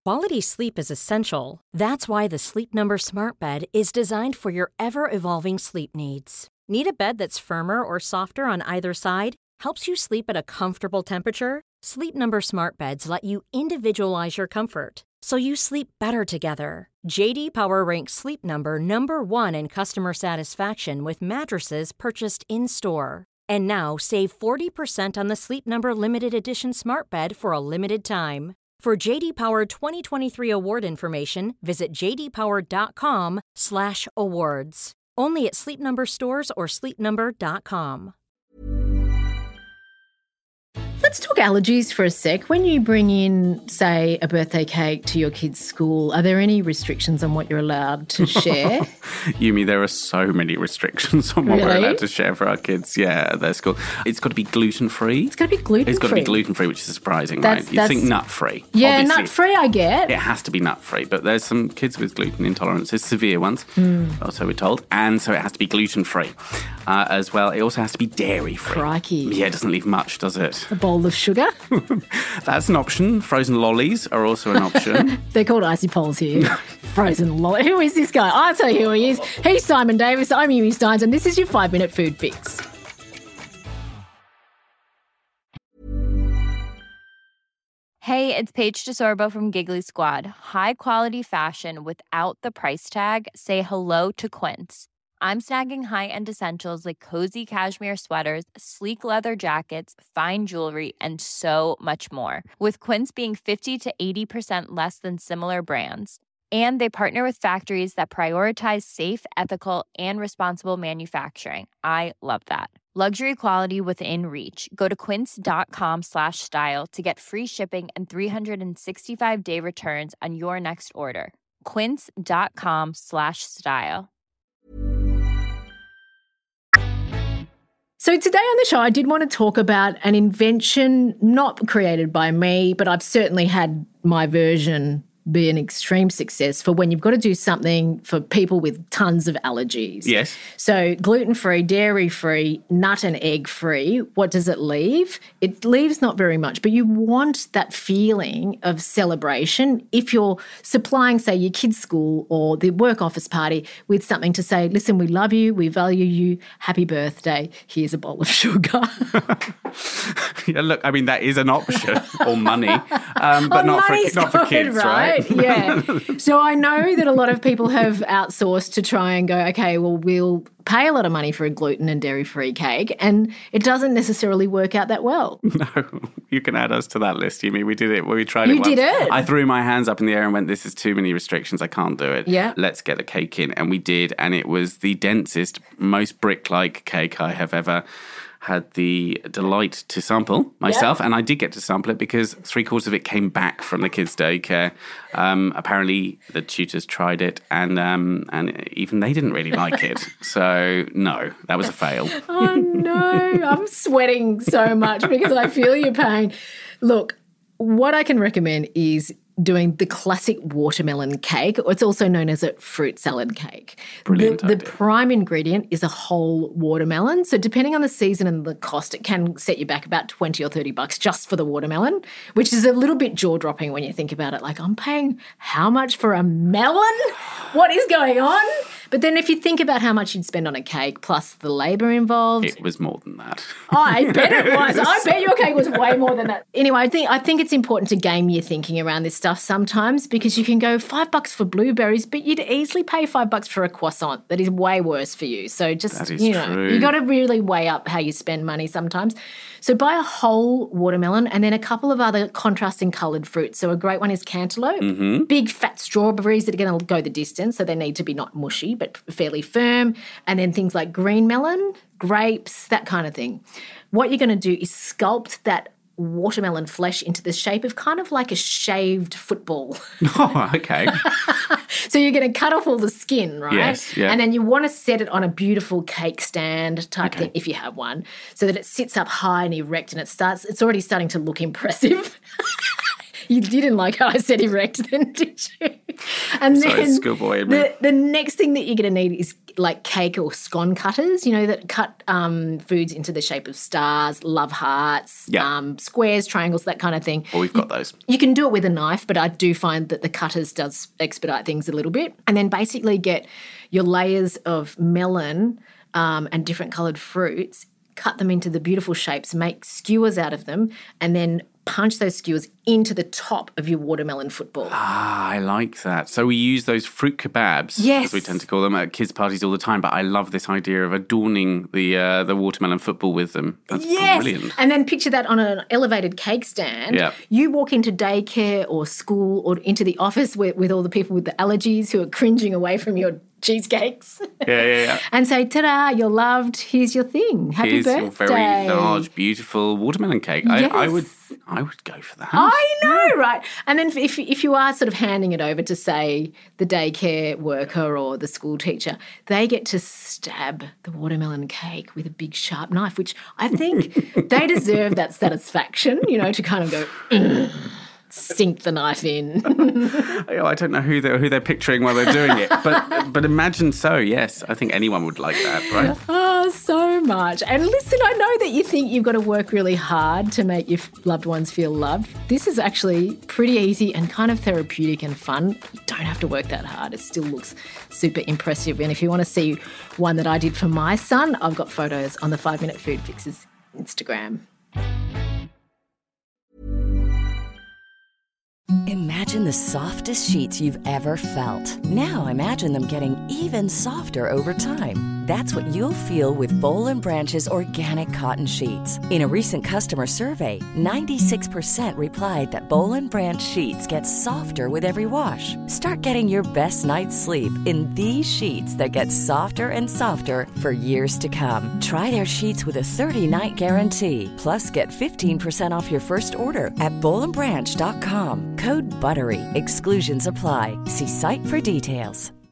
Quality sleep is essential. That's why the Sleep Number Smart Bed is designed for your ever-evolving sleep needs. Need a bed that's firmer or softer on either side? Helps you sleep at a comfortable temperature? Sleep Number Smart Beds let you individualize your comfort, so you sleep better together. J.D. Power ranks Sleep Number number 1 in customer satisfaction with mattresses purchased in-store. And now, save 40% on the Sleep Number Limited Edition Smart Bed for a limited time. For J.D. Power 2023 award information, visit jdpower.com/awards. Only at Sleep Number stores or sleepnumber.com. Let's talk allergies for a sec. When you bring in, say, a birthday cake to your kid's school, are there any restrictions on what you're allowed to share? Yumi, there are so many restrictions on what we're allowed to share for our kids, at their school. It's got to be gluten-free. It's got to be gluten-free. It's got to be gluten-free, which is surprising, right? You think nut-free. Yeah, obviously. Nut-free I get. It has to be nut-free, but there's some kids with gluten intolerances, severe ones, or so we're told, and so it has to be gluten-free as well. It also has to be dairy-free. Crikey. Yeah, it doesn't leave much, does it? A bowl of sugar. That's an option. Frozen lollies are also an option. They're called icy poles here. Frozen lolly. Who is this guy? I'll tell you who he is. He's Simon Davis. I'm Yumi Steins, and this is your 5-minute food fix. Hey, it's Paige DeSorbo from Giggly Squad. High quality fashion without the price tag. Say hello to Quince. I'm snagging high-end essentials like cozy cashmere sweaters, sleek leather jackets, fine jewelry, and so much more. With Quince being 50 to 80% less than similar brands. And they partner with factories that prioritize safe, ethical, and responsible manufacturing. I love that. Luxury quality within reach. Go to quince.com/style to get free shipping and 365-day returns on your next order. Quince.com/style. So today on the show, I did want to talk about an invention not created by me, but I've certainly had my version be an extreme success for when you've got to do something for people with tons of allergies. Yes. So gluten-free, dairy-free, nut and egg-free, what does it leave? It leaves not very much, but you want that feeling of celebration if you're supplying, say, your kid's school or the work office party with something to say, listen, we love you, we value you, happy birthday, here's a bowl of sugar. Yeah, look, I mean, that is an option, or money, but not for kids, right? Yeah. So I know that a lot of people have outsourced to try and go, okay, well, we'll pay a lot of money for a gluten and dairy-free cake, and it doesn't necessarily work out that well. No, you can add us to that list, Yumi. We did it. We tried it once. You did it? I threw my hands up in the air and went, this is too many restrictions. I can't do it. Yeah. Let's get the cake in. And we did, and it was the densest, most brick-like cake I have ever had the delight to sample myself, and I did get to sample it because 3/4 of it came back from the kids' daycare. Apparently, the tutors tried it, and even they didn't really like it. So, no, that was a fail. Oh, no. I'm sweating so much because I feel your pain. Look, what I can recommend is doing the classic watermelon cake. It's also known as a fruit salad cake. Brilliant The prime ingredient is a whole watermelon. So depending on the season and the cost, it can set you back about $20 or $30 just for the watermelon, which is a little bit jaw-dropping when you think about it. Like, I'm paying how much for a melon? What is going on? But then if you think about how much you'd spend on a cake plus the labour involved. It was more than that. I bet it was. I bet your cake was way more than that. Anyway, I think it's important to game your thinking around this stuff sometimes because you can go $5 for blueberries, but you'd easily pay $5 for a croissant that is way worse for you. So just, that is true. You got to really weigh up how you spend money sometimes. So buy a whole watermelon and then a couple of other contrasting coloured fruits. So a great one is cantaloupe, big fat strawberries that are going to go the distance, so they need to be not mushy but fairly firm, and then things like green melon, grapes, that kind of thing. What you're going to do is sculpt that watermelon flesh into the shape of kind of like a shaved football. Oh, okay. So you're going to cut off all the skin, right? Yes, yeah. And then you want to set it on a beautiful cake stand type thing, if you have one, so that it sits up high and erect and it's already starting to look impressive. You didn't like how I said erect then, did you? And Sorry, then schoolboy in me. the next thing that you're going to need is like cake or scone cutters, that cut foods into the shape of stars, love hearts, squares, triangles, that kind of thing. Well, we've got those. You can do it with a knife, but I do find that the cutters does expedite things a little bit. And then basically get your layers of melon and different coloured fruits, cut them into the beautiful shapes, make skewers out of them, and then punch those skewers into the top of your watermelon football. Ah, I like that. So we use those fruit kebabs, as we tend to call them, at kids' parties all the time. But I love this idea of adorning the watermelon football with them. That's brilliant. And then picture that on an elevated cake stand. Yeah. You walk into daycare or school or into the office with all the people with the allergies who are cringing away from your cheesecakes. Yeah. And say, ta-da, you're loved. Here's your thing. Happy birthday. Here's your very large, beautiful watermelon cake. Yes. I would go for that. I know, right? And then if you are sort of handing it over to, say, the daycare worker or the school teacher, they get to stab the watermelon cake with a big sharp knife, which I think they deserve that satisfaction, to kind of go, sink the knife in. I don't know who they're picturing while they're doing it, but imagine so. Yes, I think anyone would like that, right? Oh, so much. And listen, I know that you think you've got to work really hard to make your loved ones feel loved. This is actually pretty easy and kind of therapeutic and fun. You don't have to work that hard. It still looks super impressive. And if you want to see one that I did for my son, I've got photos on the 5 Minute Food Fixes Instagram. Imagine the softest sheets you've ever felt. Now imagine them getting even softer over time. That's what you'll feel with Boll & Branch's organic cotton sheets. In a recent customer survey, 96% replied that Boll & Branch sheets get softer with every wash. Start getting your best night's sleep in these sheets that get softer and softer for years to come. Try their sheets with a 30-night guarantee. Plus, get 15% off your first order at bollandbranch.com. Code BUTTERY. Exclusions apply. See site for details.